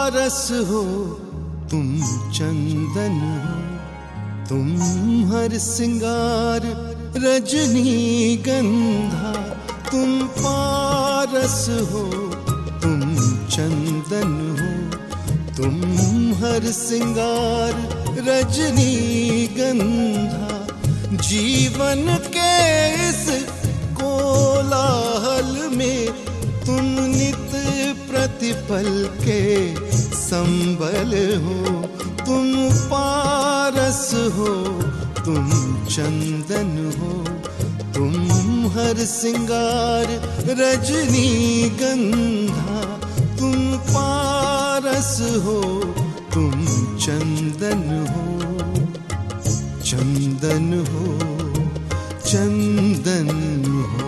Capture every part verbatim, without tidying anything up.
पारस हो, तुम चंदन हो, तुम हर सिंगार रजनीगंधा। तुम पारस हो, तुम चंदन हो, तुम हर सिंगार रजनीगंधा। जीवन के इस कोलाहल में तुम नित प्रतिपल के संबल हो। तुम पारस हो, तुम चंदन हो, तुम हर सिंगार रजनीगंधा। तुम पारस हो, तुम चंदन हो, चंदन हो, चंदन हो।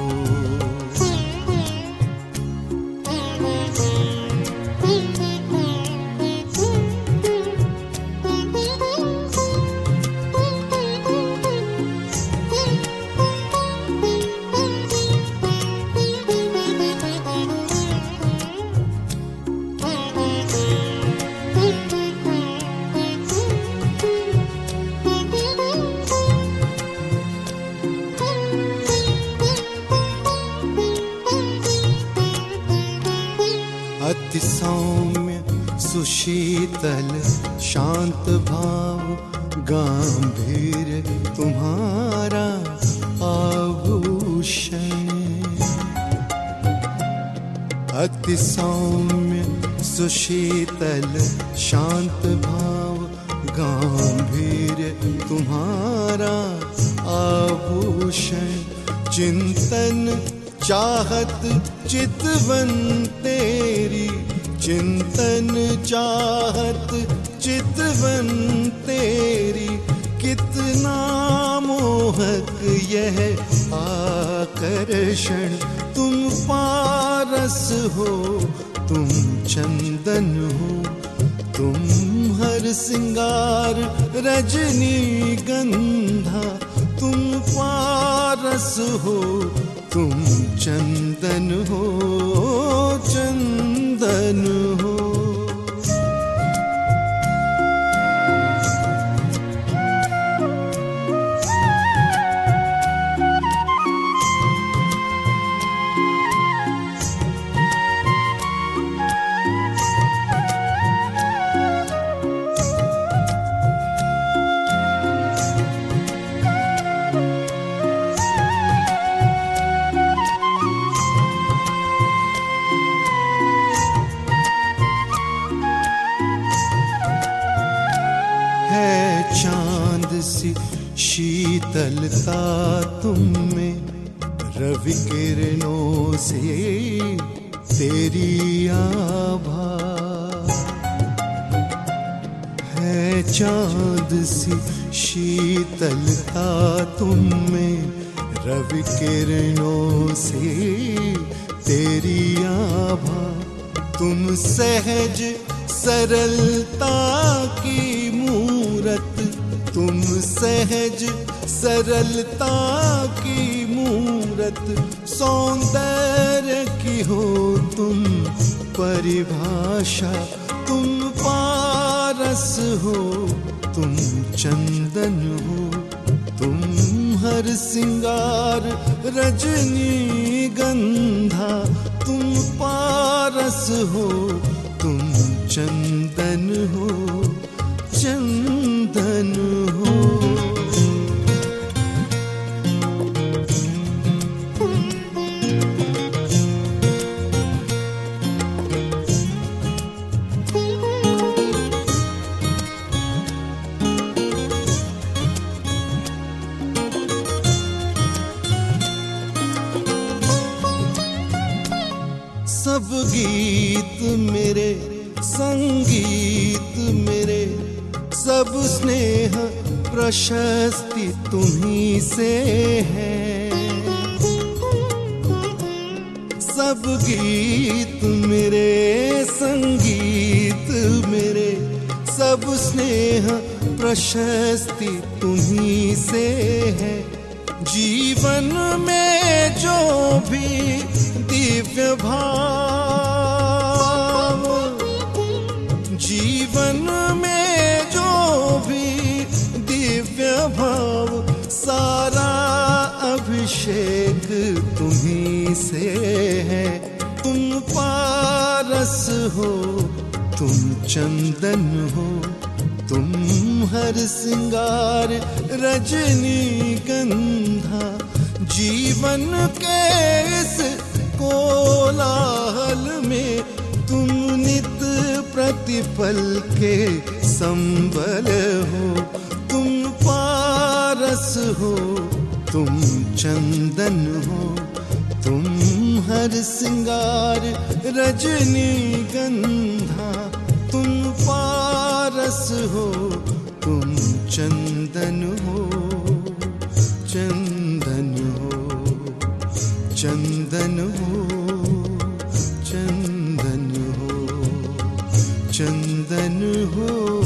अति सौम्य सुशीतल शांत भाव, गांभीर्य तुम्हारा आभूषण। अति सौम्य सुशीतल शांत भाव, गांभीर्य तुम्हारा आभूषण। चिंतन चाहत चितवन तेरी, चिंतन चाहत चितवन तेरी। कितना मोहक यह आकर्षण। तुम पारस हो, तुम चंदन हो, तुम हर सिंगार रजनीगंधा। तुम पारस हो, तुम चंदन हो, चंदन हो। चांद सी शीतलता तुम में, रवि किरणों से तेरी आभा है। चांद सी शीतलता तुम में, रवि किरणों से तेरी आभा। तुम सहज सरलता की मूरत, तुम सहज सरलता की मूरत। सौंदर्य की हो तुम परिभाषा। तुम पारस हो, तुम चंदन हो, तुम हर सिंगार रजनीगंधा। तुम पारस हो, तुम चंदन हो, चंदन हो। सब गीत मेरे, संगीत मेरे, सब स्नेह प्रशस्ति तुम्हीं से है। सब गीत मेरे, संगीत मेरे, सब स्नेह प्रशस्ति तुम्हीं से है। जीवन में जो भी दिव्य भाव हो, तुम चंदन हो, तुम हर सिंगार रजनीगंधा। जीवन के इस कोलाहल में तुम नित प्रतिपल के संबल हो, तुम पारस हो, तुम चंदन हो, तुम हर सिंगार रजनीगंधा। तुम पारस हो, तुम चंदन हो, चंदन हो, चंदन हो, चंदन हो, चंदन हो।